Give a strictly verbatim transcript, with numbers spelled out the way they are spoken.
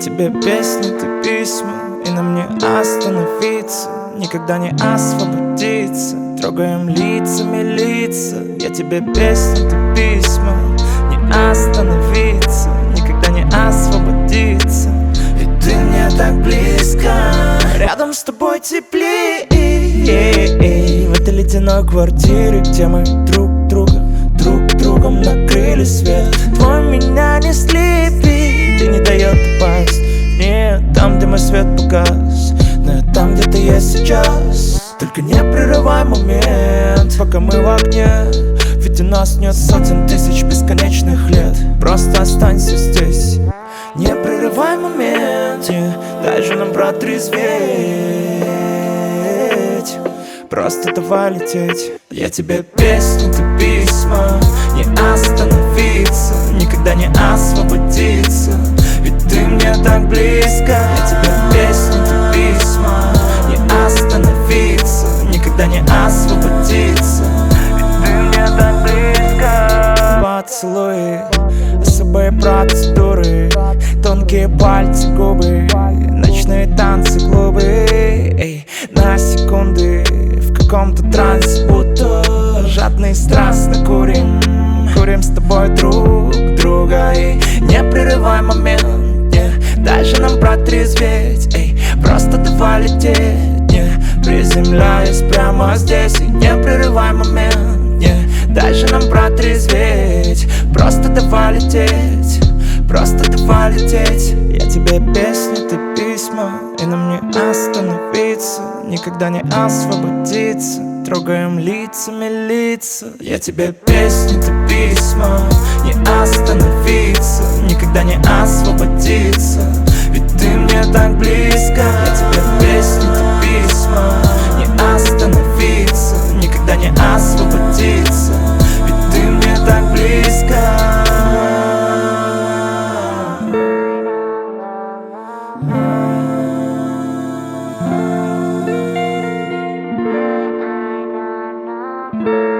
тебе песни, ты письма, и нам не остановиться, никогда не освободиться. Трогаем лицами лица. Я тебе песни, ты письма, не остановиться, никогда не освободиться. Ведь ты мне так близко, рядом с тобой теплее. В этой ледяной квартире, где мы друг друга друг другом накрыли свет. Твой меня не слепит и не дает упасть. Нет, там, где мой свет погас, но я там, где ты есть сейчас. Только не прерывай момент, пока мы в огне. Ведь у нас нет сотен тысяч бесконечных лет. Просто останься здесь, не прерывай момент, дай же нам протрезветь. Просто давай лететь. Я тебе песни, ты письма, не остановиться, никогда не освободиться. Ведь ты мне так близко. Я тебе песни, ты письма, не остановиться, никогда не освободиться. Ведь ты мне так близко. Поцелуи, особые процедуры, тонкие пальцы, губы, ночные танцы, клубы. Эй, на секунды в каком-то трансе, будто жадно и страстно курим. Курим с тобой друг друга. И не прерывай момент, не, дай же нам протрезветь. Эй, просто давай лететь, не, приземляясь прямо здесь. И не прерывай момент, не, дай же нам протрезветь. Просто давай лететь, просто давай лететь. Я тебе песни, ты письма, и нам не остановиться, никогда не освободиться. Трогаем лицами лица. Я тебе песни, ты письма, не остановиться, никогда не освободиться. Ведь ты мне так близко. Я тебе песни, ты письма, не остановиться, никогда не освободиться. Ведь ты мне так близко. Thank you.